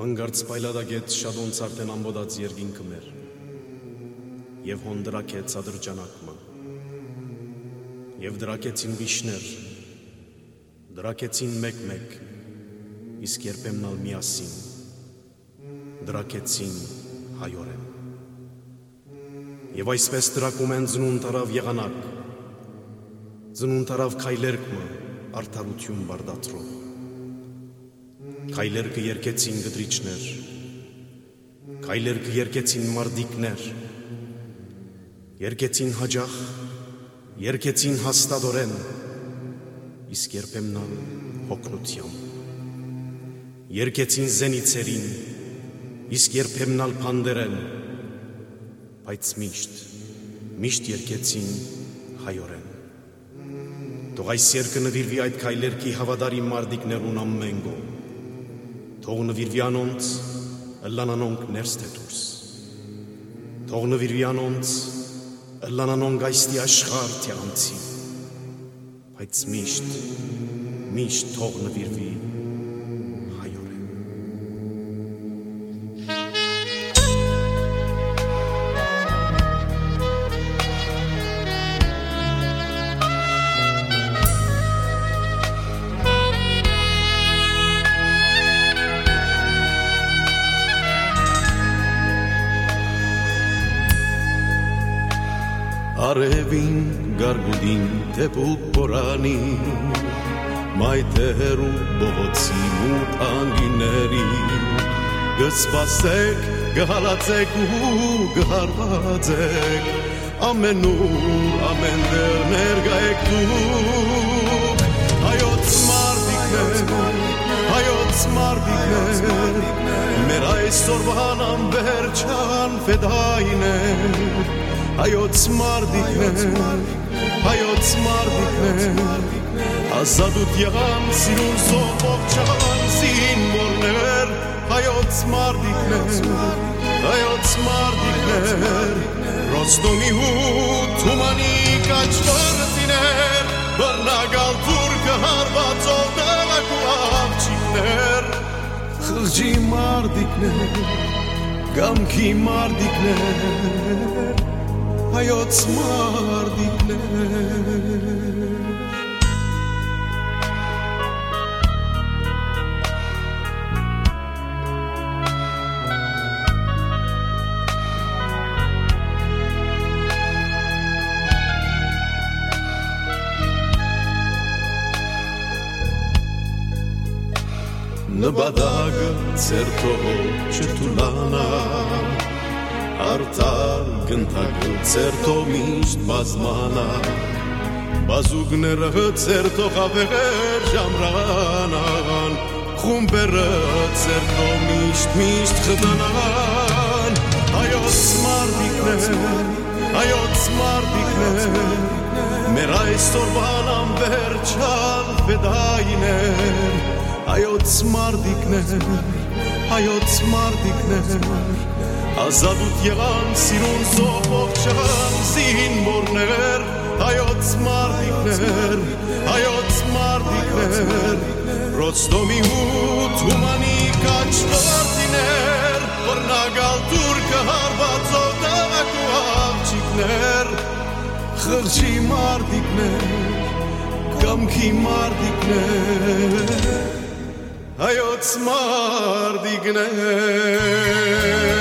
Հանգարց պայլադագեց շադոնց արդեն ամբոդած երգինքը մեր և հոն դրակեց ադրջանակմը և դրակեցին վիշներ դրակեցին մեկ-մեկ իսկ երբեմնալ միասին դրակեցին հայորեն և այսպես դրակում են ձնուն տարավ եղանակ ձնուն տարավ քայլերկմը արդարություն բարդատրող Քայլերկը երկեցին գդրիչներ, քայլերկը երկեցին մարդիկներ, երկեցին հաջախ, երկեցին հաստատորեն, իսկ երբեմնալ հոգնությամբ, երկեցին զենիցերին, իսկ երբեմնալ փանդերեն, բայց միշտ երկեցին հայորեն։ Թող այս երկը նվիրվի այդ քայլերկի հավադարի մարդիկներուն ամենգո, Թող նվիրվի անոնց, ըլլանանոնք ներս թե դուրս, Թող նվիրվի անոնց, ըլլանանոնք այստի աշխարհ թե անցի, բայց միշտ թող նվիրվի հայորեն։ Արևին գարգուդին թեպուկ բորանին մայթերու բողոցի մութ անգիներին գսպասեք, գհալացեք ու գհարվածեք ամենուր, ամեն դեր ներգայեք դուք հայոց մարդիկներ մեր այսօրվան անվերջան ֆեդայիներ Հայոց մարդիկներ, ազատուտ եղան սիրուն սովով չան զինվորներ Հայոց մարդիկներ, Ռոստոմի ու Թումանի կաչվրտիներ Բռնագալ թուրքը հարվածով դեղակ ու աղջիկներ Խղճի մարդիկներ, գամքի մարդիկներ Հայոց մարդիկներ Նպատակը ցերտով չթուլանա Արդար գնդակը ցերտով միշտ բազմանա Բազուկները ցերտով ավեր ժամրանան Խումբերը ցերտով միշտ խտանան Հայոց մարդիկներ Մեր այսօրվան անվերջան ֆեդայիներ Հայոց մարդիկներ Ազատուտ եղան սիրուն սովով չան զինվորներ Հայոց մարդիկներ Ռոստոմի ու Թումանի կաչվրտիներ Բռնագալ թուրքը հարվածով դեղակ ու աղջիկներ Խղճի մարդիկներ Կամքի մարդիկներ Հայոց մարդիկներ